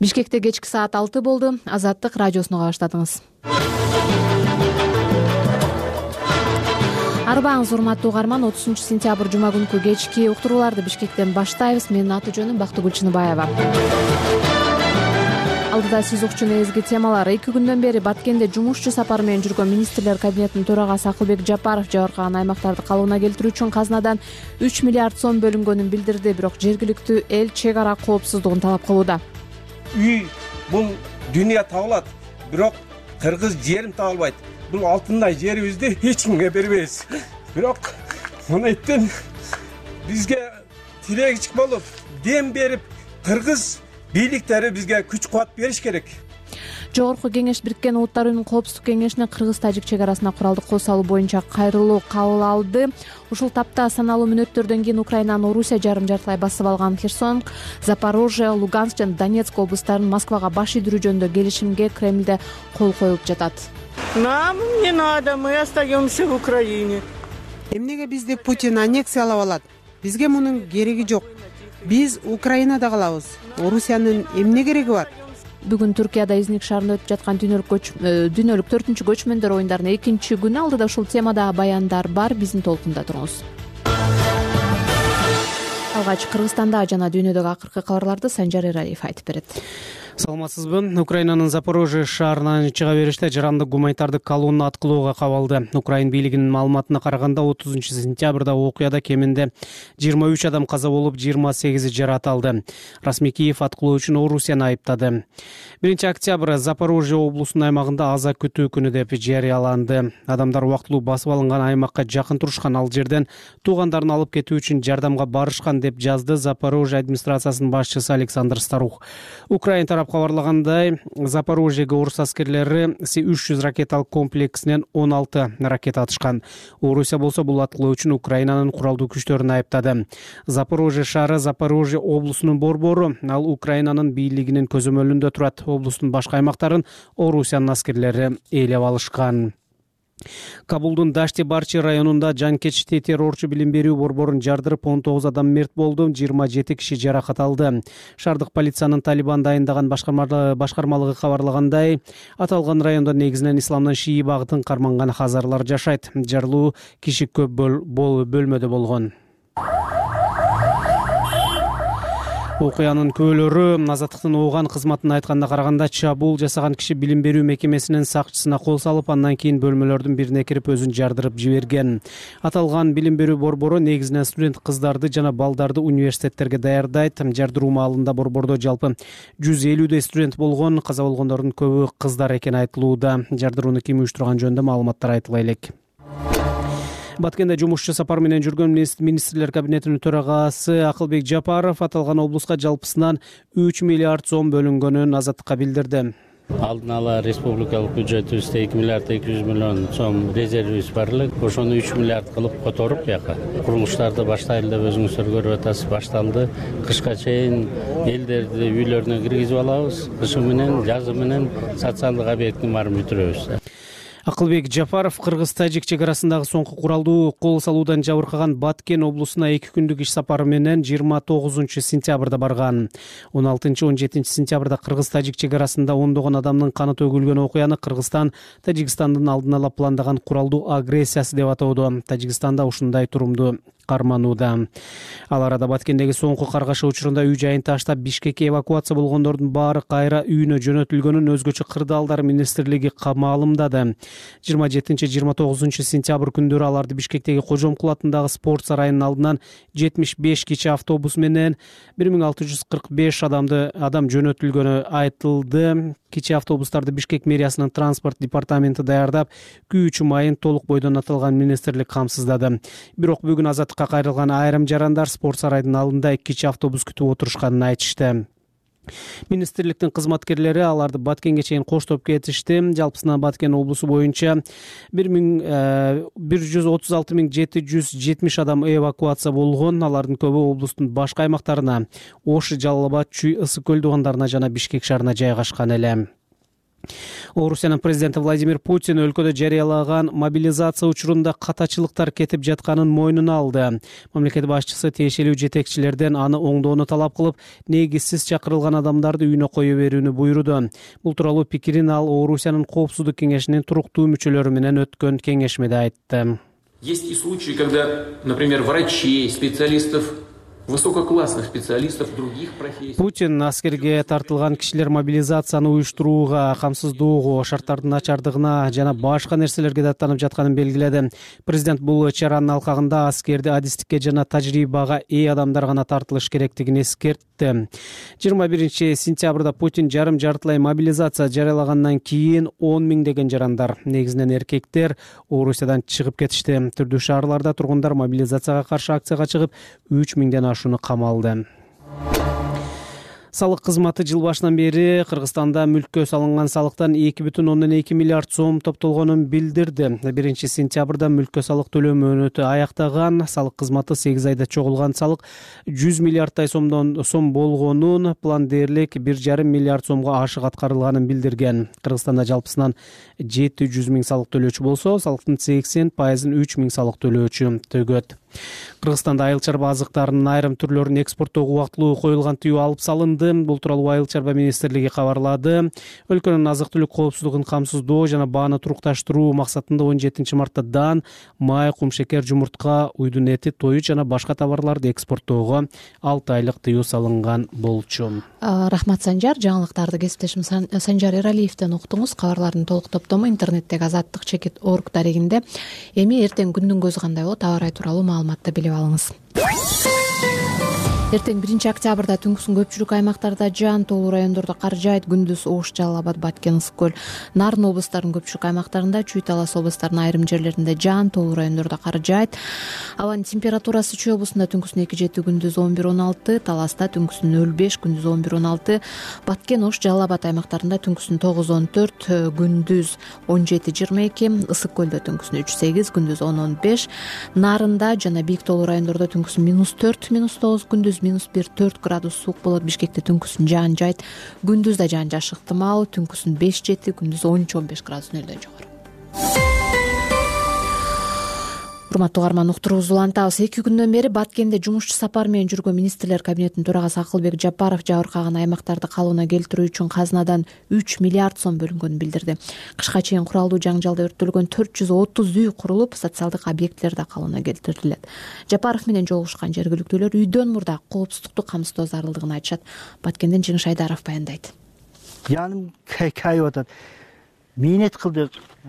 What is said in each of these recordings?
Бишкекте кечки саат 6 болду. Азаттык радиосуна баштадыңыз. Арбаңыз урматтуу угарман, 30-сентябрь жума күнкү кечки уктурууларды Бишкектен баштайбыз. Менин аты жөнүм Бактыгүл Чыныбаева. Алдыда сиз укчун эзги темалар. 2 күндөн бери Баткенде жумушчу сапары менен жүргөн министрлер кабинетинин төрагасы Акылбек Жапаров жабыркаган аймактарды калыбына келтирүү үчүн казнадан 3 миллиард сом бөлүнгөнүн билдирди. Бирок жергиликтүү эл чек ара коопсуздугун талап кылууда. Үй бул дүйнө табылат, бирок кыргыз жерин табылбайт. Бул алтындай жерибизди эч кимге бербейбиз. Бирок мынайттен бизге тирегичик болуп, дем берип, кыргыз бийликтери бизге күч кубат бериш керек. Жогорку кеңеш Бириккен Улуттар Уюмунун Коопсуздук кеңешине кыргыз-тажик чек арасына куралдык кол салуу боюнча кайрылуу кабыл алды. Ушул тапта саналуу мүнөттөрдөн кийин Украинаны Орусия жарым-жартылай басып алган Херсон, Запорожье, Луганск жана Донецк облустарын Москвага баш ийдирүү жөнүндө келишимге Кремлде кол коюлуп жатат. Нам не надо, мы остаемся в Украине. Эмнеге бизди Путин аннексиялап алат? Бизге мунун кереги жок. Биз Украинада калабыз. Орусиянын эмне кереги бар? Бүгүн Түркияда Изник шаарында өтүп жаткан дүйнөлүк 4-чү көчмөндөр оюндарынын 2-чи күнү. Алдыда ушул темада баяндар бар, биздин толкунда туруңуз. Алгач Кыргызстанда жана дүйнөдөгү акыркы кабарларды Санжар Эралиев айтып берет. Саламатсызбы? Украинанын Запорожье шаарынан чыга бериште жарандык гуманитардык колонна аткылоого кабылды. Украин бийлигинин маалыматына караганда 30-сентябрда окуяда кеминде 23 адам каза болуп, 28 жаракат алды. Расмий Киев аткылоо үчүн Орусияны айыптады. 1-октябрь Запорожье облусунун аймагында аза күтүү күнү деп жарыяланды. Адамдар убактылуу басып алынган аймакка жакын турушкан, ал жерден туугандарын алып кетүү үчүн жардамга барышкан деп жазды Запорожье администрациясынын башчысы Александр Старух. Украин кабарлагандай, Запорожьеге орус аскерлери С-300 ракеталык комплексинен 16 ракета атышкан. Орусия болсо бул аткылоо үчүн Украинанын куралдуу күчтөрүн айыптады. Запорожье шаары Запорожье облусунун борбору, ал Украинанын бийлигинин көзөмөлүндө турат. Облустун башка аймактарын Орусиянын аскерлери ээлеп алышкан. Кабулдун Дашти-Барчи районунда жанкечти террорчу билим берүү борборун жардырып 19 адам мерт болду, 27 киши жаракат алды. Шаардык полициянын Талибан дайындаган башкармалыгы кабарлагандай, аталган райондо негизинен исламдын шии багытын карманган хазарлар жашайт. Жарылуу киши көп бөлмөдө болгон. Окуянын күбөлөрү Азаттыктын ооган кызматына айтканда караганда, чабуул жасаган киши билим берүү мекемесинин сакчысына кол салып, андан кийин бөлмөлөрдүн бирине кирип өзүн жардырып жиберген. Аталган билим берүү борбору негизинен студент кыздарды жана балдарды университеттерге даярдайт. Жардыруу маалында борбордо жалпы 150 студент болгон. Каза болгондордун көбү кыздар экени айтылууда. Жардырууну ким уюштурган жөнүндө маалыматтар айтыла элек. Баткенде жумушчу сапар менен жүргөн министрлер кабинетинин төрагасы Акылбек Жапаров аталган облуска жалпысынан 3 миллиард сом бөлүнгөнүн Азаттыкка билдирди. Алдын ала республикалык бюджетибизде 2 миллиард 200 миллион сом резервибиз бар эле. Ошону 3 миллиард кылып которуп бияка курулуштарды баштайлы деп өзүңүздөр көрүп атасыз, башталды. Кышка чейин элдерди үйлөрүнө киргизип алабыз. Кышы менен, жазы менен социалдык объектин баарын бүтүрөбүз. Акылбек Жапаров кыргыз-тажик чек арасындагы соңку куралдуу кол салуудан жабыркаган Баткен облусуна 2 күндүк иш сапары менен 29-сентябрда барган. 16-17 сентябрда кыргыз-тажик чек арасында ондогон адамдын каны төгүлгөн окуяны Кыргызстан Тажикстандын алдын ала пландаган куралдуу агрессиясы деп атоодо. Тажикстанда ушундай турумду карманууда. Ал арада Баткендеги соңку каргаша учурунда үй жайын таштап Бишкекке эвакуация болгондордун баары кайра үйүнө жөнөтүлгөнүн өзгөчө кырдаалдар министрлиги маалымдады. 27-29 сентябрь күндөрү аларды Бишкектеги Кожомкул атындагы спорт сарайынын алдынан 75 кичи автобус менен 1645 адам жөнөтүлгөнү айтылды. Кичи автобустарды Бишкек мэриясынын транспорт департаменти даярдап, күйүүчү майын толук бойдон аталган министрлик камсыздады. Бирок бүгүн Азаттыкка кайрылган айрым жарандар спорт сарайдын алдында 2 кичи автобус күтүп отурушканын айтышты. Министрликтин кызматкерлери аларды Баткенге чейин коштоп кетишти. Жалпысынан Баткен облусу боюнча 136.770 адам эвакуация болгон. Алардын көбү облустун башка аймактарына, Ош, Жалал Абад, Чүй, Ысык көл дуугандарына жана Бишкек шаарына жайгашкан эле. Орусиянын президенти Владимир Путин өлкөдө жарыялаган мобилизация учурунда катачылыктар кетип жатканын мойнуна алды. Мамлекет башчысы тиешелүү жетекчилерден аны оңдоону талап кылып, негизсиз чакырылган адамдарды үйүнө кое берүүнү буйруду. Бул тууралуу пикирин ал Орусиянын коопсуздук кеңешинин туруктуу мүчөлөрү менен өткөн кеңешмеде айтты. Есть и случаи, когда, например, врачей, специалистов, высококлассных специалистов других профессий. Путин аскерге тартылган кишилер мобилизацияны уюштурууга, камсыздоого, шарттардын начардыгына жана башка нерселерге даттанып жатканын белгиледи. Президент бул чаранын алкагында аскерди адистикке жана тажрыйбага ээ адамдар гана тартылыш керектигин эскертти. 21 сентябрда Путин жарым-жартылай мобилизация жарыялагандан кийин 10 миңдеген жарандар, негизинен эркектер, Орусиядан чыгып кетишти. Түрдүү шаарларда тургундар мобилизацияга каршы акцияга чыгып, 3 миңден ашууну камалды. Салык кызматы жыл башынан бери Кыргызстанда мүлккө салынган салыктан 2,2 миллиард сом топтолгонун билдирди. 1 сентябрда мүлккө салык төлөө мөөнөтү аяктаган. Салык кызматы 8 айда чогулган салык 100 миллиардтай сом болгонун, план дээрлик 1,5 миллиард сомго ашык аткарылганын билдирген. Кыргызстанда жалпысынан 700 миң салык төлөөчү болсо, салыктын 80%-ын 3 миң салык төлөөчү төгөт. Кыргызстанда айыл чарба азыктарынын айрым түрлөрүн экспорттоого убактылуу коюлган тыюу алып салынды. Бул тууралуу Айыл чарба министрлиги кабарлады. Өлкөнүн азык-түлүк коопсуздугун камсыздоо жана бааны турукташтыруу максатында 17 мартта дан, май, кумшекер, жумуртка, уйдун эти, тоюч жана башка товарларды экспорттоого 6 айлык тыюу салынган болчу. Рахмат, Санжар. Жаңылыктарды кесиптешим Санжар Эралиевден уктуңуз. Кабарлардын толук топтому интернеттеги azattik.org дарегинде. Эми эртең күндүн көзү кандай болот, аба ырайы тууралуу маалыматты билип алыңыз. Эртең 1 октябрда түнкүсүн көпчүлүк аймактарда жаан тоолуу райондордо кар жаайт, күндүз Ош, Жалал Абад, Баткен, Ысык көл, Нарын облустарынын көпчүлүк аймактарында, Чүй, Талас облустарынын айрым жерлеринде жаан тоолуу райондордо кар жаайт. Абанын температурасы Чүй облусунда түнкүсүн 2-7, күндүз 11-16, Таласта түнкүсүн 0-5, күндүз 11-16, Баткен, Ош, Жалал Абад аймактарында түнкүсүн 9-14, күндүз 17-22, Ысык көлдө түнкүсүн 3-8, күндүз 10-15, Нарында жана бийик тоолуу райондордо түнкүсүн -4-9, күндүз -1-4 градус суук болот. Бишкекте түнкүсүн жаан жайт, күндүз да жаан жаашы ыктымал, түнкүсүн 5-7, күндүз 13-15 градус нөлдөн жогору. Урматтуу угарман, уктуруубузду улантабыз. 2 күндөн бери Баткенде жумушчу сапар менен жүргөн министрлер кабинетинин төрагасы Акылбек Жапаров жабыркаган аймактарды калыбына келтирүү үчүн казынадан 3 миллиард сом бөлүнгөнүн билдирди. Кышка чейин куралдуу жаңжалда өрттөлгөн 430 үй курулуп, социалдык объектилер да калыбына келтирилет. Жапаров менен жолугушкан жергиликтүүлөр үйдөн мурда коопсуздукту камсыздоо зарылдыгын айтышат. Баткенден Жеңиш Айдаров баяндайт. Жаным кайып атат. Минет кылдык.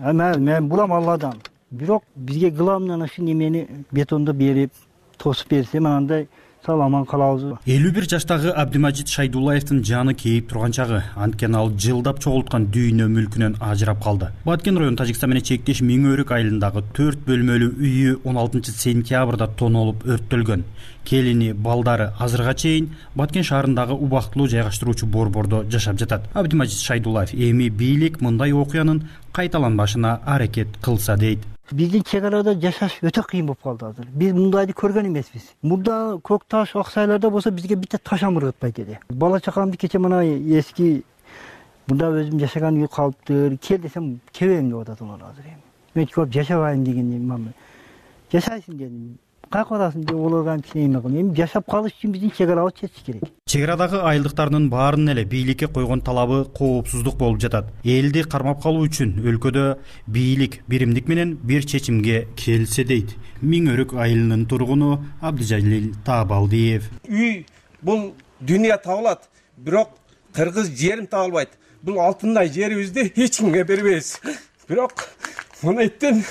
Мен булам Алладан. Бирок бизге главный ошо немени бетонду берип, тосуп берсе, андай саламан калабыз. 51 жаштагы Абдимажит Шайдуллаевдин жаны кейип турган чагы, анткени ал жылдап чогулткан дүйнө мүлкүнөн ажырап калды. Баткен район Тажикстан менен чектеш Миңөрүк айылындагы 4 бөлмөлүү үйү 16 сентябрда тонолуп өрттөлгөн. Келини, балдары азырга чейин Баткен шаарындагы убактылуу жайгаштыруучу борбордо жашап жатат. Абдимажит Шайдуллаев эми бийлик мындай окуянын кайталанбашына аракет кылса дейт. Биздин чек арада жашаш өтө кыйын болуп калды азыр. Биз мындайды көргөн эмеспиз. Мурда көк таш, аксайларда болсо бизге битте таш амыргытпайт эди. Бала чакамды кече мына эски мында өзүм жашаган үй калыптыр. Кел десем кебеңге атат алар азыр эми. Мен көп жашабайм деген мама. Жашайсың дедим. Кайкырасың деп олорга эме кылып. Эми жашап калыш үчүн биздин чек арабыз чечиш керек. Чек арадагы айылдыктардын баарынын эле бийликке койгон талабы коопсуздук болуп жатат. Элди кармап калуу үчүн өлкөдө бийлик биримдик менен бир чечимге келсе дейт Миңөрүк айылынын тургуну Абдыжалил Таабалдиев. Үй бул дүйнө табылат, бирок кыргыз жерин табылбайт. Бул алтындай жерибизди эч кимге бербейбиз. Бирок монеттен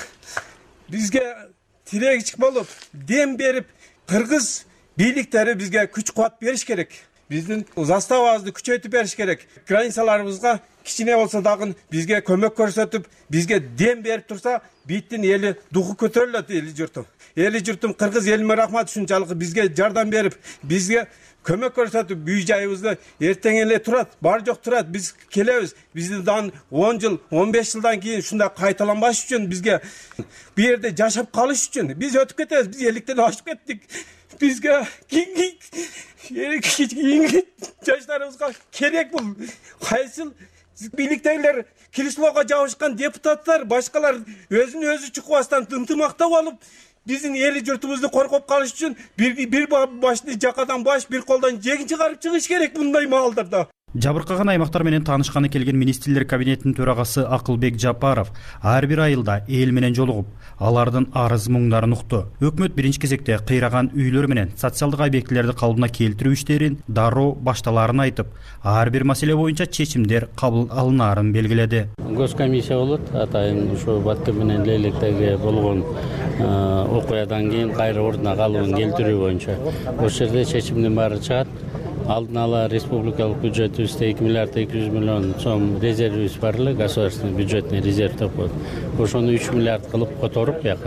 бизге тирегичик болуп, дем берип, кыргыз бийликтери бизге күч кубат бериш керек. Биздин заставабызды күчөйтүп бериш керек. Границаларыбызга кичине болсо дагы бизге көмөк көрсөтүп, бизге дем берип турса, биттин эли духу көтөрүлөт эли журтум. Эли журтум кыргыз элиме рахмат ушунчалык бизге жардам берип, бизге көмөк көрсөтүп, үй жайыбызды эртең эле турат, бар жок турат, биз келебиз. Бизден 10 жыл, 15 жылдан кийин ушундай кайталанбаш үчүн бизге бу жерде жашап калыш үчүн биз өтүп кетебиз, биз эликтен ашып кеттик. Бизге кийинки жаштарыбызга керек бул. Кайсыл бийликтегилер креслого жабышкан депутаттар башкалар өзүн өзү чукпастан ынтымактап алып биздин эл журтубузду коргоп калыш үчүн бир башты жакадан баш, бир колдон жегин чыгарып чыгыш керек мындай маалдарда. Жабыркаган аймактар менен таанышканы келген министрлер кабинетинин төрагасы Акылбек Жапаров ар бир айылда эл менен жолугуп, алардын арыз муңдарын укту. Өкмөт биринчи кезекте кыйраган үйлөр менен социалдык объектилерди калыбына келтирүү иштерин дароо башталаарын айтып, ар бир маселе боюнча чечимдер кабыл алынаарын белгиледи. Госкомиссия болот, атайын ушу Баткен менен Лейлектеги болгон окуядан кийин кайра ордуна калыбын келтирүү боюнча ошол жерде чечимдин баары чыгат. Алдын ала республикалык бюджетибизде 2 миллиард 200 миллион сом резервибиз бар эле, государственный бюджетный резерв деп коет. Ошону 3 миллиард кылып которуп бияка.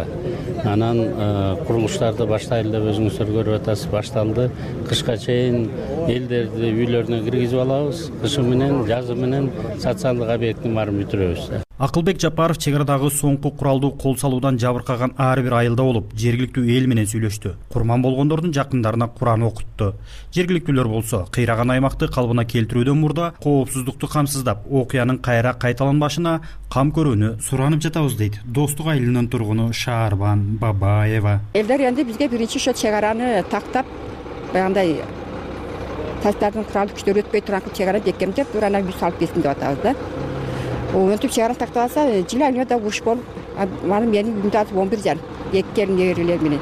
Анан курулуштарды баштайлы деп өзүңүздөр көрүп атасыз, башталды. Кышка чейин элдерди үйлөрүнө киргизип алабыз. Кышы менен, жазы менен социалдык объекттин баарын бүтүрөбүз. Акылбек Жапаров чек арадагы соңку куралдуу кол салуудан жабыркаган ар бир айылда болуп, жергиликтүү эл менен сүйлөштү. Курман болгондордун жакындарына Куран окутту. Жергиликтүүлөр болсо, кыйраган аймакты калыбына келтирүүдөн мурда коопсуздукту камсыздап, окуянын кайра кайталанбашына кам көрүүнү суранып жатабыз дейт Достук айылынын тургуну Шаарбан Бабаева. Элдер энди бизге биринчи ошо чек араны тактап, баягындай тастардын куралдуу күчтөр өтпөй турган чек араны бекемдеп, анан 100 салып берсин деп атабыз да. Өтүп чек араны тактап алса, жыл айына да уруш болуп, анан менин күндө 11 жан, 2 келин неберелер менен.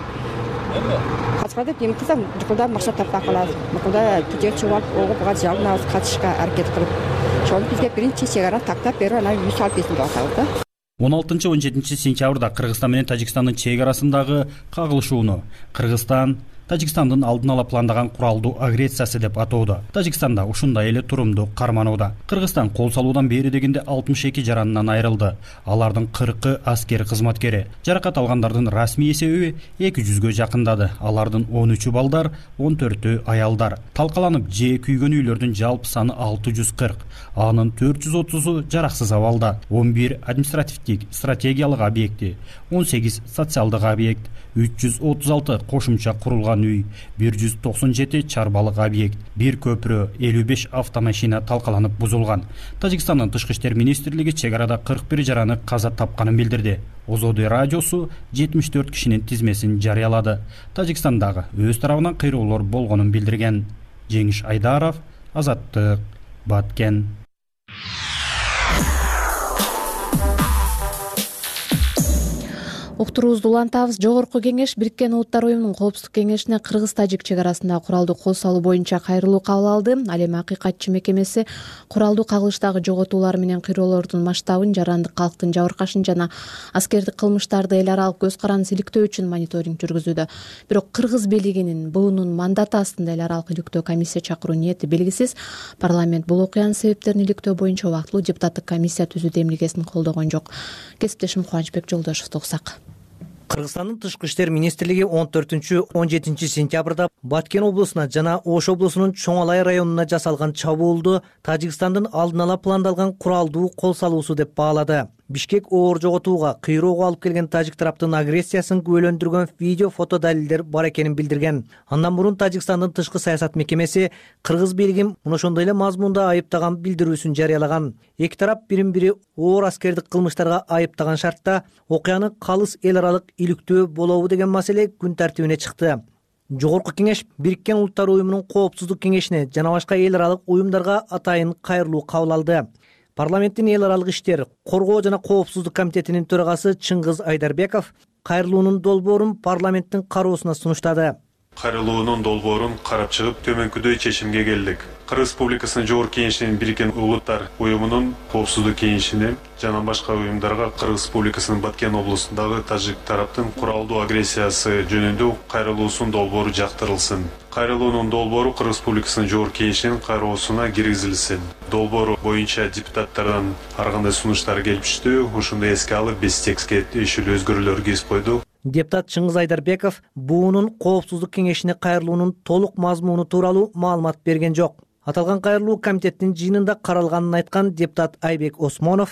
Качканда эми кызым жукулда максат таптап калабыз. Мукулда түзөт чугап, буга жалынабыз, качышка аракет кылып. Ошону бизге биринчи чек араны тактап берип, анан 100 салып берсин деп атабыз да. 16-17 сентябрда Кыргызстан менен Тажикстандын чек арасындагы кагылышууну Кыргызстан Тажикстандын алдын ала пландаган куралдуу агрессиясы деп атоодо. Тажикстанда ушундай эле турумду карманууда. Кыргызстан кол салуудан бери дегенде 62 жаранынан айрылды. Алардын 40 аскер кызматкери. Жаракат алгандардын расмий эсеби 200гө жакындады. Алардын 13 балдар, 14 аялдар. Талкаланып же күйгөн үйлөрдүн жалпы саны 640. Анын 430-у жараксыз абалда. 11 административдик стратегиялык объекти, 18 социалдык объект, 336 кошумча курулган үй, 197 чарбалык объект, 1 көпүрө, 55 автомашина талкаланып бузулган. Тажикстандын тышкы иштер министрлиги чек арада 41 жараны каза тапканын билдирди. Озоди радиосу 74 кишинин тизмесин жарыялады. Тажикстандагы өз тарабынан кыйроолор болгонун билдирген. Жеңиш Айдаров, Азаттык, Баткен. Уктуруубузду улантабыз. Жогорку кеңеш Бириккен Улуттар уюмунун коопсуздук кеңешине кыргыз-тажик чек арасында куралдуу кол салуу боюнча кайрылуу кабыл алды. Ал эми Акыйкатчы мекемеси куралдуу кагылыштагы жоготуулар менен кыйроолордун масштабын, жарандык калктын жабыркашын жана аскердик кылмыштарды эл аралык көз каранды иликтөө үчүн мониторинг жүргүзүүдө. Бирок кыргыз бийлигинин буунун мандаты астында эл аралык иликтөө комиссия чакыруу ниети белгисиз. Парламент бул окуянын себептерин иликтөө боюнча убактылуу депутаттык комиссия түзүүдө эмнегесин колдогон жок. Кесиптешим Кубанычбек Жолдошевду угсак. Кыргызстандын тышкы иштер министрлиги 14-17 сентябрда Баткен облусуна жана Ош облусунун Чоң Алай районуна жасалган чабуулду Тажикстандын алдын ала пландалган куралдуу кол салуусу деп баалады. Бишкек оор жоготууга, кыйроого алып келген тажик тараптын агрессиясын күбөлөндүргөн видео фото далилдер бар экенин билдирген. Андан мурун Тажикстандын тышкы саясат мекемеси кыргыз бийлигин мына ошондой эле мазмунда айыптаган билдирүүсүн жарыялаган. Эки тарап бирин-бири оор аскердик кылмыштарга айыптаган шартта окуяны калыс эл аралык иликтөө болобу деген маселе күн тартибине чыкты. Жогорку кеңеш Бириккен Улуттар уюмунун коопсуздук кеңешине жана башка эл аралык уюмдарга атайын кайрылуу кабыл алды. Парламенттин эл аралык иштер, коргоо жана коопсуздук комитетинин төрагасы Чыңгыз Айдарбеков кайрылуунун долбоорун парламенттин кароосуна сунуштады. Кайрылуунун долбоорун карап чыгып төмөнкүдөй чечимге келдик. Кыргыз Республикасынын Жогорку кеңешинин Бириккен Улуттар уюмунун коопсуздук кеңешине жана башка уюмдарга Кыргыз Республикасынын Баткен облусундагы тажик тараптын куралдуу агрессиясы жөнүндө кайрылуусунун долбоору жактырылсын. Кайрылуунун долбоору Кыргыз Республикасынын Жогорку кеңешинин кароосуна киргизилсин. Долбоору боюнча депутаттардан ар кандай сунуштар келип түштү. Ошондо эске алып биз текстке тиешелүү өзгөрүүлөр киргизип койдук. Депутат Чыңгыз Айдарбеков буунун коопсуздук кеңешине кайрылуунун толук мазмуну тууралуу маалымат берген жок. Аталган кайрылуу комитеттин жыйынында каралганын айткан депутат Айбек Осмонов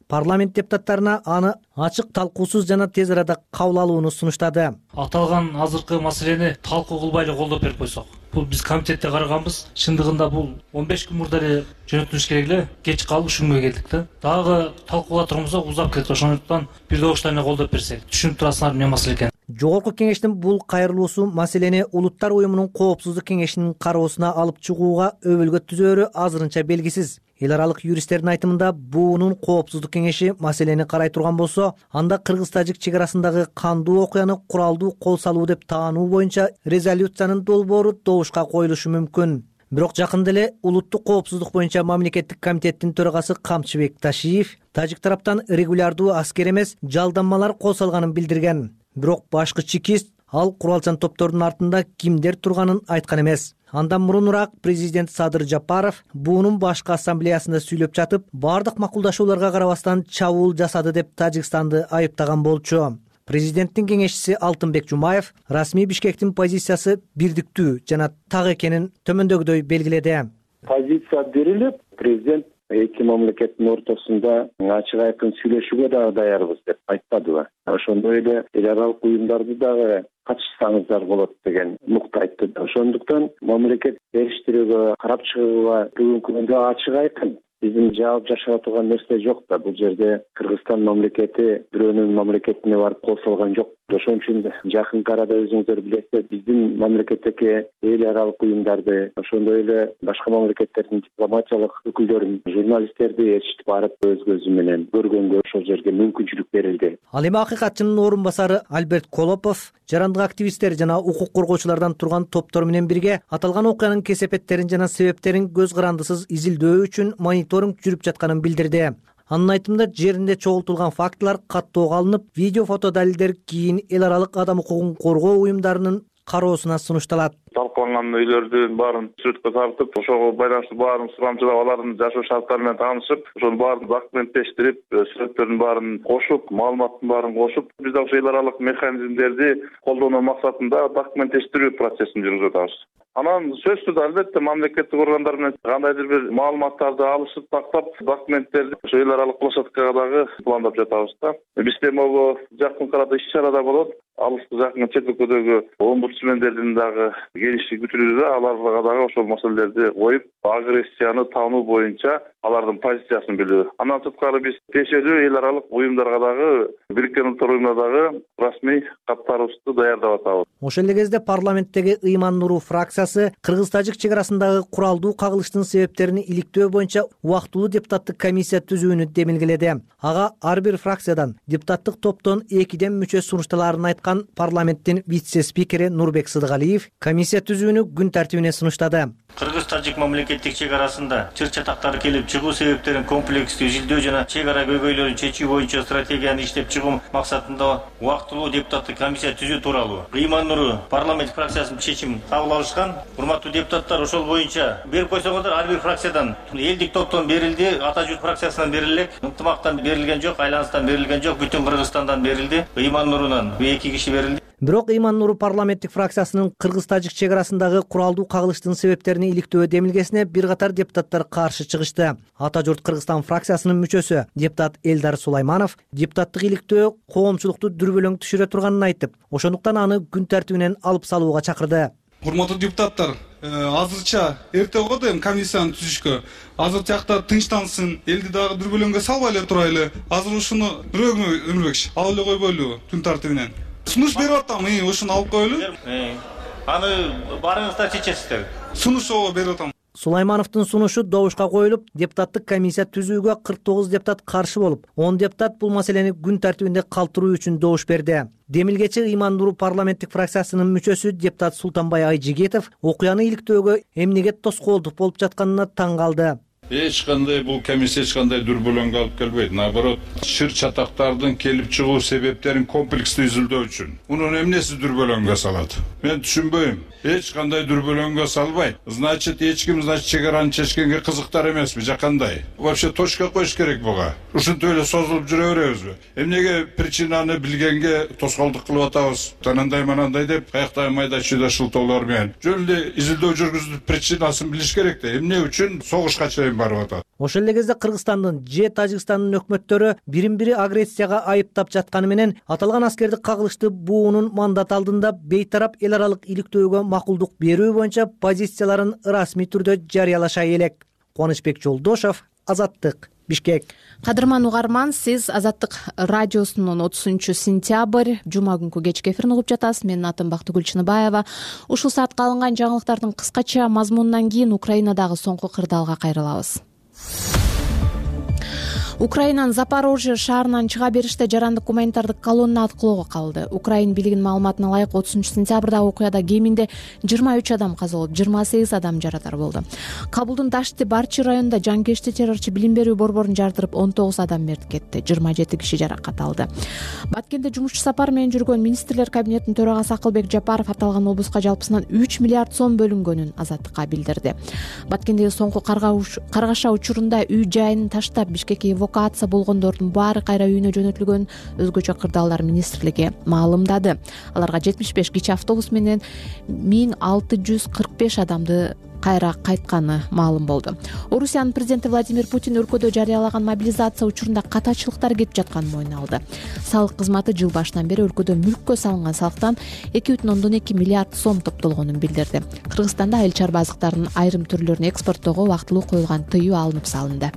парламент депутаттарына аны ачык, талкуусуз жана тез арада кабыл алууну сунуштады. Аталган азыркы маселени талкуу кылбай эле колдоп берип койсок. Бул биз комитетте караганбыз. Чындыгында бул 15 күн мурда эле жөнөтүлүш керек эле. Кеч калып ушунга келдик да. Дагы талкууга турганбызда узап кетти. Ошондуктан бир добуштан эле колдоп берсек. Түшүнүп турасыңар эмне маселе экен. Жогорку кеңештин бул кайрылуусу маселени Улуттар уюмунун коопсуздук кеңешинин кароосуна алып чыгууга өбөлгө түзөөрү азырынча белгисиз. Эл аралык юристтердин айтымында буунун коопсуздук кеңеши маселени карай турган болсо, анда кыргыз-тажик чек арасындагы кандуу окуяны куралдуу кол салуу деп таануу боюнча резолюциянын долбоору добушка коюлушу мүмкүн. Бирок жакында эле улуттук коопсуздук боюнча мамлекеттик комитеттин төрагасы Камчыбек Ташиев тажик тараптан регулярдуу аскер эмес жалданмалар кол салганын билдирген. Бирок башкы чекист ал куралчан топтордун артында кимдер турганын айткан эмес. Андан мурунураак президент Садыр Жапаров буунун башкы ассамблеясында сүйлөп жатып, бардык макулдашууларга карабастан чабуул жасады деп Тажикстанды айыптаган болчу. Президенттин кеңешчиси Алтынбек Жумаев расмий Бишкектин позициясы бирдиктүү жана так экенин төмөндөгүдөй белгиледи. Позиция берилип, президент эки мамлекеттин ортосунда ачык айкын сүйлөшүүгө дагы даярбыз деп айтпадыбы. Ошондой эле эл аралык уюмдарды дагы катышсаңыздар болот деген нукта айтты. Ошондуктан мамлекет бериштирүүгө, карап чыгууга бүгүнкү күндө ачык айкын биздин жаап жашап турган нерсе жок да. Бул жерде Кыргызстан мамлекети бирөөнүн мамлекетине барып кол салган жок. Ошон үчүн жакынкы арада өзүңүздөр билесиздер, биздин мамлекеттеги эл аралык уюмдарды, ошондой эле башка мамлекеттердин дипломатиялык өкүлдөрүн, журналисттерди ээрчитип барып өз көзү менен көргөнгө ошол жерге мүмкүнчүлүк берилди. Ал эми акыйкатчынын орун басары Альберт Колопов жарандык активисттер жана укук коргоочулардан турган топтор менен бирге аталган окуянын кесепеттерин жана себептерин көз карандысыз изилдөө үчүн мониторинг жүрүп жатканын билдирди. Анын айтымында жеринде чогултулган фактылар каттоого алынып, видео фото далилдер кийин эл аралык адам укугун коргоо уюмдарынын кароосуна сунушталат. Талкаланган үйлөрдүн баарын сүрөткө тартып, ошого байланыштуу баарын сурамчылап, алардын жашоо шарттары менен таанышып, ошонун баарын документтештирип, сүрөттөрдүн баарын кошуп, маалыматтын баарын кошуп, биз да ошо эл аралык механизмдерди колдонуу максатында документтештирүү процессин жүргүзүп атабыз. Анан сөзсүз албетте мамлекеттик органдар менен кандайдыр бир маалыматтарды алышып, тактап, документтерди ошо эл аралык площадкага дагы пландап жатабыз да. Бизде могу жакын арада иш-чарада болот. Алыскы жакын чет өлкөдөгү омбудсмендердин дагы келиши күтүлүүдө, аларга дагы ошол маселелерди коюп, агрессияны таануу боюнча алардын позициясын билүү. Андан сырткары биз тиешелүү эл аралык уюмдарга дагы, Бириккен Улуттар уюмуна дагы расмий каттарыбызды даярдап атабыз. Ошол эле кезде парламенттеги Ыйман Нуру фракциясы кыргыз-тажик чек арасындагы куралдуу кагылыштын себептерин иликтөө боюнча убактылуу депутаттык комиссия түзүүнү демилгеледи. Ага ар бир фракциядан депутаттык топтон 2ден мүчө сунушталарын айткан парламенттин вице-спикери Нурбек Сыдыгалиев комиссия түзүүнү күн тартибине сунуштады. Кыргыз-тажик мамлекеттик чек арасында чыр-чатактар келип чыгуу себептерин комплекстүү изилдөө жана чек ара көйгөйлөрүн чечүү боюнча стратегияны иштеп чыгуу максатында убактылуу депутаттык комиссия түзүү тууралуу Ыйман Нуру парламент фракциясынын чечим кабыл алышкан. Урматтуу депутаттар, ошол боюнча берип койсоңуздар, ар бир фракциядан элдик топтон берилди, Ата журт фракциясынан берилек, Ынтымактан берилген жок, Айланыстан берилген жок, бүтүн Кыргызстандан берилди. Ыйман Нурунан 2 киши берилди. Бирок Ыйман Нуру парламенттик фракциясынын кыргыз-тажик чек арасындагы куралдуу кагылыштын себептерин иликтөө демилгесине бир катар депутаттар каршы чыгышты. Ата журт Кыргызстан фракциясынын мүчөсү депутат Элдар Сулайманов депутаттык иликтөө коомчулукту дүрбөлөң түшүрө турганын айтып, ошондуктан аны күн тартибинен алып салууга чакырды. Урматтуу депутаттар, азырча эрте го дейм комиссияны түзүшкө. Азыр тиякта тынчтансын, элди дагы дүрбөлөңгө салбай эле турайлы. Азыр ушуну бирөөгө Өмүрбек алып эле койбойлу күн тартибинен. Сунуш берип атам, ошону алып коелу. Аны барыңыздар чечесиздер. Сунуш берип атам. Сулаймановдун сунушу добушка коюлуп, депутаттык комиссия түзүүгө 49 депутат каршы болуп, 10 депутат бул маселени күн тартибинде калтыруу үчүн добуш берди. Демилгечи Ыйман Нуру парламенттик фракциясынын мүчөсү депутат Султанбай Айжигитов окуяны иликтөөгө эмнеге тоскоолдук болуп жатканына таң калды. Эч кандай бул комиссия эч кандай дүрбөлөңгө алып келбейт. Наоборот, чыр-чатактардын келип чыгуу себептерин комплекстүү изилдөө үчүн. Мунун эмнеси дүрбөлөңгө салат? Мен түшүнбөйм. Эч кандай дүрбөлөңгө салбайт. Значит, эч ким чек араны чечкенге кызыктар эмеспи, жакандай. Вообще точка коюш керек буга. Ушинтип эле созулуп жүрө беребизби? Эмнеге причинаны билгенге тоскоолдук кылып атабыз? Танандай манандай деп, каякта майда-чүйдө шылтоолор менен. Жөн эле изилдөө жүргүзүп причинасын билиш керек да. Эмне үчүн согушка чейин барып атат. Ошол эле кезде Кыргызстандын же Тажикстандын өкмөттөрү бирин-бири агрессияга айыптап жатканы менен аталган аскерди кагылышты буунун мандат алдында бейтарап эл аралык иликтөөгө макулдук берүү боюнча позицияларын расмий түрдө жарыялаша элек. Кубанычбек Жолдошов, Азаттык, Бишкек. Кадырман угарман, сиз Азаттык радиосунун 30-сентябрь жума күнкү кечки эфирин угуп жатасыз. Менин атым Бактыгүл Чыныбаева. Ушул саатка алынган жаңылыктардын кыскача мазмунунан кийин Украинадагы соңку кырдаалга кайрылабыз. Украинанын Запорожье шаарынан чыга бериште жарандык гуманитардык колонна аткылоого калды. Украин бийлигинин маалыматына ылайык 30-сентябрда окуяда кеминде 23 адам каза болуп, 28 адам жарадар болду. Кабулдун Дашти Барчи районунда жанкечти террорчу билим берүү борборун жардырып 19 адам мерт кетти, 27 киши жаракат алды. Баткенде жумушчу сапар менен жүргөн министрлер кабинетинин төрагасы Акылбек Жапаров аталган облуска жалпысынан 3 миллиард сом бөлүнгөнүн Азаттыкка билдирди. Баткендеги соңку каргаша учурунда үй жайын таштап Бишкекке эвакуация болгондордун баары кайра үйүнө жөнөтүлгөн өзгөчө кырдаалдар министрлиги маалымдады. Аларга 75 кичи автобус менен 1645 адамды кайра кайтканы маалым болду. Орусиянын президенти Владимир Путин өлкөдө жарыялаган мобилизация учурунда катачылыктар кетип жатканын мойнуна алды. Салык кызматы жыл башынан бери өлкөдө мүлккө салынган салыктан 2,2 миллиард сом топтолгонун билдирди. Кыргызстанда айыл чарба азыктарынын айрым түрлөрүн экспорттоого убактылуу коюлган тыюу алынып салынды.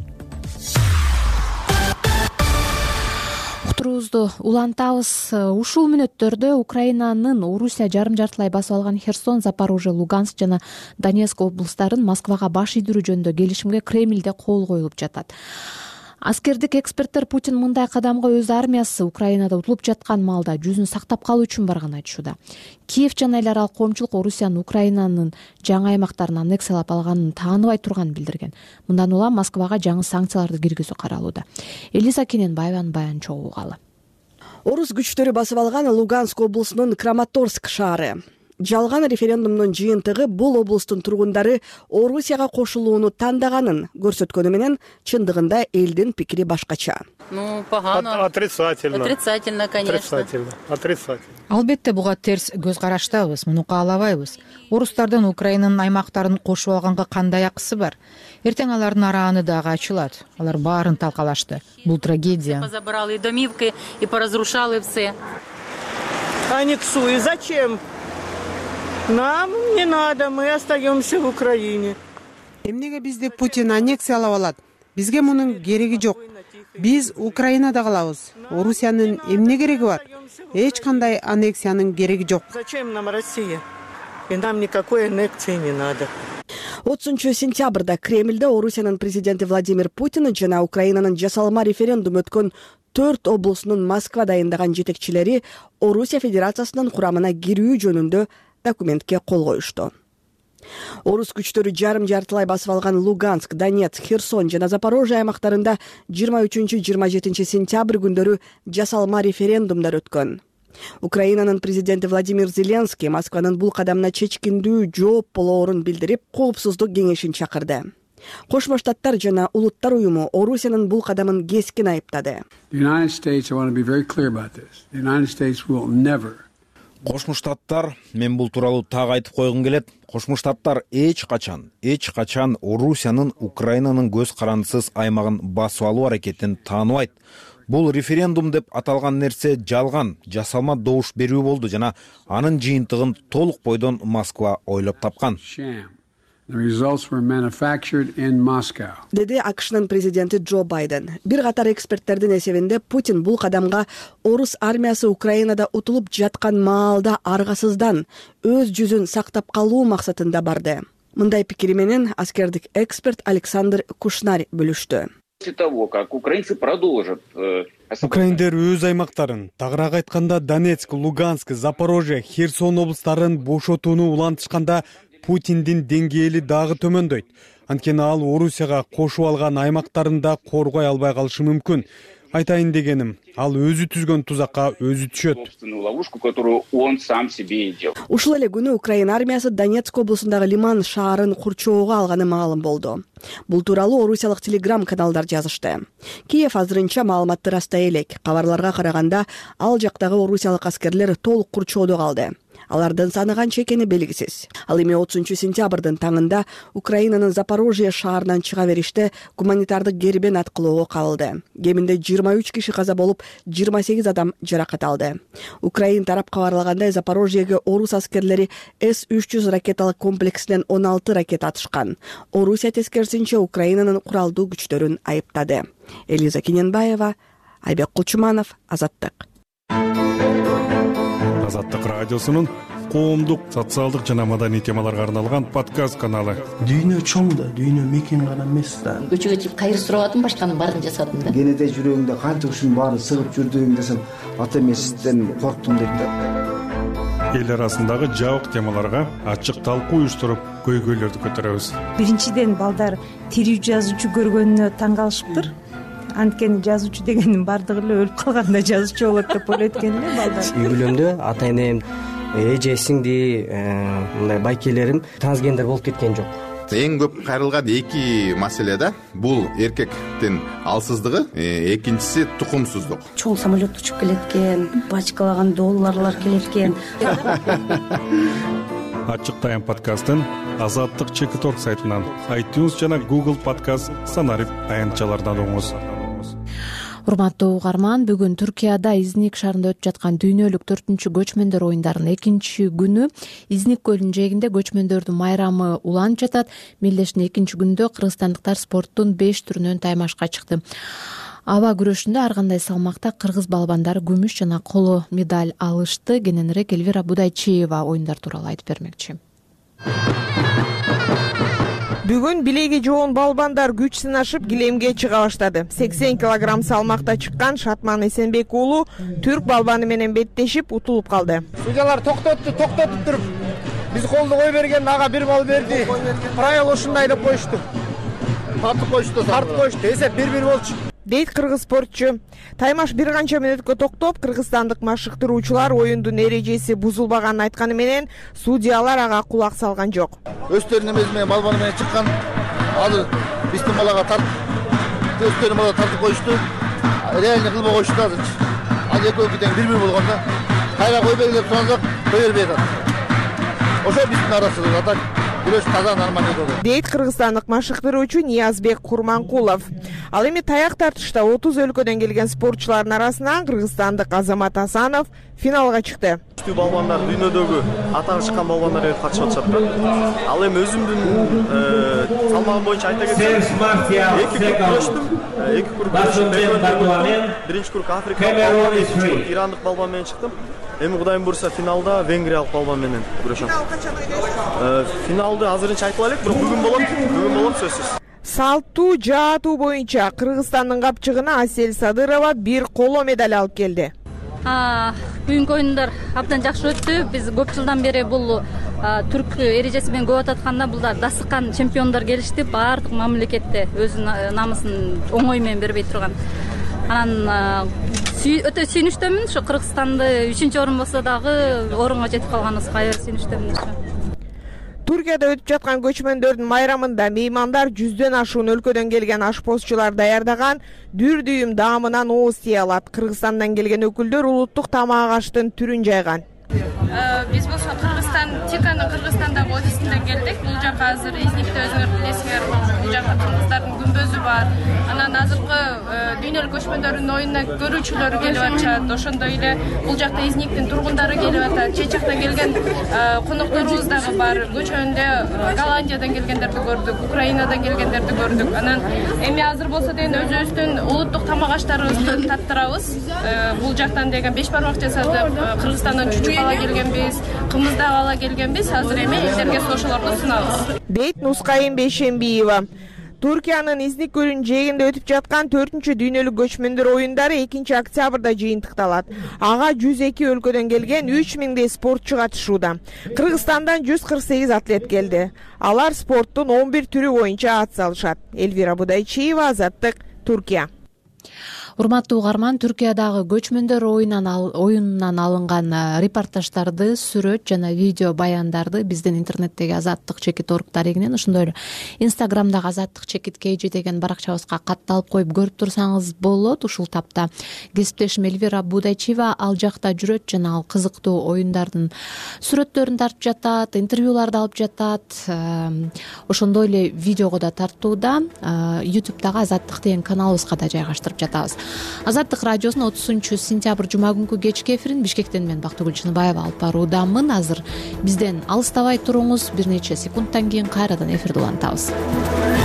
Уктуруубузду улантабыз. Ушул мүнөттөрдө Украинанын Орусия жарым жартылай басып алган Херсон, Запорожье, Луганск жана Донецк облустарын Москвага баш ийдирүү жөнүндө келишимге Кремльде кол коюлуп жатат. Аскердик эксперттер Путин мындай кадамга өз армиясы Украинада утулуп жаткан маалда жүзүн сактап калуу үчүн барганын айтышууда. Киев жана эл аралык коомчулук Орусиянын Украинанын жаңы аймактарын аннексиялап алганын тааныбай турганын билдирген. Мындан улам Москвага жаңы санкцияларды киргизүү каралууда. Элиза Кененбаеванын баянын чогуу угалы. Орус күчтөрү басып алган Луганск облусунун Краматорск шаары. Жалган референдумдун жыйынтыгы бул облустун тургундары Орусияга кошулууну тандаганын көрсөткөнү менен чындыгында элдин пикири башкача. Погано. Отрицательно. Отрицательно, конечно. Отрицательно. Албетте буга терс көз караштабыз, муну каалабайбыз. Орустардын Украинанын аймактарын кошуп алганга кандай акысы бар? Эртең алардын арааны дагы ачылат. Алар баарын талкалашты. Бул трагедия. Позабрали домивки и поразрушали все. Аннексуй, зачем? Нам не надо, мы остаемся в Украине. Эмнеге бизди Путин аннексиялап алат? Бизге мунун кереги жок. Биз Украинада калабыз. Орусиянын эмне кереги бар? Эч кандай аннексиянын кереги жок. Зачем нам Россия? И нам никакой аннексии не надо. 30-сентябрда Кремльде Орусиянын президенти Владимир Путин жана Украинанын жасалма референдум өткөн 4 облусунун Москва дайындаган жетекчилери Орусия Федерациясынын курамына кирүү жөнүндө документке кол коюшту. Орус күчтөрү жарым жартылай басып алган Луганск, Донецк, Херсон жана Запорожье аймактарында 23-27 сентябрь күндөрү жасалма референдумдар өткөн. Украинанын президенти Владимир Зеленский Москванын бул кадамына чечкиндүү жооп болоорун билдирип, коопсуздук кеңешин чакырды. Кошмо Штаттар жана Улуттар уюму Орусиянын бул кадамын кескин айыптады. Кошмо Штаттар, мен бул тууралуу так айтып койгум келет. Кошмо Штаттар эч качан Орусиянын Украинанын көз карандысыз аймагын басып алуу аракетин тааныбайт. Бул референдум деп аталган нерсе жалган, жасалма добуш берүү болду жана анын жыйынтыгын толук бойдон Москва ойлоп тапкан. Деди АКШнын президенти Джо Байден. Бир катар эксперттердин эсебинде Путин бул кадамга орус армиясы Украинада утулуп жаткан маалда аргасыздан өз жүзүн сактап калуу максатында барды. Мындай пикири менен аскердик эксперт Александр Кушнарь бөлүштү. Украиндер өз аймактарын, тагыраак айтканда Донецк, Луганск, Запорожье, Херсон облустарын бошотууну улантышканда Путиндин деңгээли дагы төмөндөйт. Анткени ал Орусияга кошуп алган аймактарында коргой албай калышы мүмкүн. Айтайын дегеним, ал өзү түзгөн тузакка өзү түшөт. Ушул эле күнү Украина армиясы Донецк облусундагы Лиман шаарын курчоого алганы маалым болду. Бул тууралуу орусиялык телеграм каналдар жазышты. Киев азырынча маалыматты растай элек. Кабарларга караганда ал жактагы орусиялык аскерлер толук курчоодо калды. алардын саны канча экени белгисиз. Ал эми 30-сентябрдын таңында Украинанын Запорожье шаарынан чыга бериште гуманитардык кербен аткылоого кабылды. Кеминде 23 киши каза болуп, 28 адам жаракат алды. Украин тарап кабарлагандай, Запорожьеге орус аскерлери С-300 ракеталык комплексинен 16 ракета атышкан. Орусия тескерисинче Украинанын куралдуу күчтөрүн айыптады. Элиза Кененбаева, Айбек Кулчуманов, Азаттык. Азаттык радиосунун коомдук, социалдык жана маданий темаларга арналган подкаст каналы. Дүйнө чоң да, дүйнө мекен гана эмес да. Көчөгө чыгып кайыр сурап атам, башканын баарын жасадым да. Кенеде жүрөгүңдө канча ушунун баарын сыгып жүрдүң десем, ата эмесизден корктум дейт да. Эл арасындагы жабык темаларга ачык талкуу уюштуруп, көйгөйлөрдү көтөрөбүз. Биринчиден балдар тирүү жазуучу көргөнүнө таң калышыптыр. Анткени жазуучу дегенин бардыгы эле өлүп калганда жазуучу болот деп ойлойт экен эле балдар. Үй бүлөмдө ата энем, эже, сиңди, мындай байкелерим трансгендер болуп кеткен жок. Эң көп кайрылган эки маселе да. Бул эркектин алсыздыгы, экинчиси тукумсуздук. Чоң самолет учуп келет экен, бачкалаган долларлар келет экен. Ачык тайм подкастын Азаттык Чекиторг сайтынан, iTunes жана Google подкаст санарип аянтчалардан угуңуз. Урматтуу угарман, бүгүн Түркияда Изник шаарында өтүп жаткан дүйнөлүк 4-чү көчмөндөр оюндарынын 2-чи күнү Изник көлүнүн жээгинде көчмөндөрдүн майрамы уланып жатат. Мелдештин 2-чи күндө кыргызстандыктар спорттун 5 түрүнөн таймашка чыкты. Аба күрөшүндө ар кандай салмакта кыргыз балбандары күмүш жана коло медаль алышты. Кененирээк Элвира Будайчиева оюндар тууралуу айтып бермекчи. Бүгүн билеги жоон балбандар күч сынашып килемге чыга баштады. 80 килограмм салмакта чыккан Шатман Эсенбек уулу түрк балбаны менен беттешип утулуп калды. Судьялар токтотуп туруп, биз колду кой берген, ага бир балл берди. Правила ушундай деп коюшту. Тартып коюшту. Эсеп 1-1 болчу. Дейт кыргыз спортчу. Таймаш бир канча мүнөткө токтоп, кыргызстандык машыктыруучулар оюндун эрежеси бузулбаганын айтканы менен судьялар ага кулак салган жок. Өздөрүнүн эмеси менен балбаны менен чыккан, ал биздин балага өздөрүнүн балага тартып коюшту. Реально кылбай коюшту азыр. Ал экөө тең 1-1 болгондо кайра кой бергилеп сурансак, кой бербей атат. Ошо биздин арасыбыз атат. Күрөш таза нормалдуу болду. Дейт кыргызстандык машыктыруучу Ниязбек Курманкулов. Ал эми таяк тартышта 30 өлкөдөн келген спортчулардын арасынан кыргызстандык Азамат Асанов финалга чыкты. Балбандар дүйнөдөгү атагы чыккан балбандар катышып атышат да. Ал эми өзүмдүн салмагым боюнча айта кетсем, 2 круг күрөштүм. Биринчи круг Африка, ирандык балбан менен чыктым. Эми Кудайым буйруса финалда венгриялык балбан менен күрөшөм. Финалды азырынча айта алек, бирок бүгүн болот сөзсүз. Салттуу жаатуу боюнча Кыргызстандын капчыгына Асель Садырова бир коло медаль алып келди. Бүгүнкү оюндар абдан жакшы өттү. Биз көп жылдан бери бул түрк эрежеси менен көп ататканда булдар дасыккан чемпиондор келишти. Баардык мамлекетте өзүнүн намысын оңой менен бербей турган. Анан өтө сүйүнүчтөмүн. Ушу Кыргызстанды 3-орун болсо дагы орунга жетип калганыбызга аябай сүйүнүчтөмүн. Туркияда өтүп жаткан көчмөндөрдүн майрамында меймандар 100дөн ашуун өлкөдөн келген ашпозчулар даярдаган дүр дүйүм даамынан ооз тие алат. Кыргызстандан келген өкүлдөр улуттук тамак аштын түрүн жайган. Биз болсо Тиканын Кыргызстандагы офисинен келдик. Бул жака азыр Изникте өзүңөр билесиңер, бул жака кыргыздардын күмбөзү бар. Анан азыркы дүйнөлүк көчмөндөрдүн оюнуна көрүүчүлөр келип атышат. Ошондой эле бул жакта Изниктин тургундары келип атат. Чет жактан келген конокторубуз дагы бар. Көчөндө Голландиядан келгендерди көрдүк, Украинадан келгендерди көрдүк. Анан эми азыр болсо деген өзүбүздүн улуттук тамак аштарыбызды таттырабыз. Бул жактан деген 5 бармак жасадык. Кыргызстандан чучук ала келгенбиз, кымыз дагы ала келгенбиз. Азыр эми элдерге ошолорду сунабыз. Дейт Нускайым Бейшембиева. Туркиянын Изник көлүнүн жээгинде өтүп жаткан 4-чү дүйнөлүк көчмөндөр оюндары 2-октябрда жыйынтыкталат. Ага 102 өлкөдөн келген 3000дей спортчу катышууда. Кыргызстандан 148 атлет келди. Алар спорттун 11 түрү боюнча ат салышат. Элвира Будайчиева, Азаттык, Туркия. урматтуу угарман, Түркиядагы көчмөндөр оюнунан алынган репортаждарды, сүрөт жана видео баяндарды биздин интернеттеги azattik.org дарегинен, ошондой эле Инстаграмдагы azattik.kg деген баракчабызга катталып коюп көрүп турсаңыз болот. Ушул тапта кесиптешим Эльвира Будайчиева ал жакта жүрөт жана ал кызыктуу оюндардын сүрөттөрүн тартып жатат, интервьюларды алып жатат. Ошондой эле видеого да тартууда. YouTube'дагы Азаттык деген каналыбызга да жайгаштырып жатабыз. Азаттык радиосунун 30-сентябрь жума күнкү кечки эфирин Бишкектен мен Бактыгүл Чыныбаева алып баруудамын. Азыр бизден алыстабай туруңуз, бир нече секундтан кийин кайрадан эфирди улантабыз.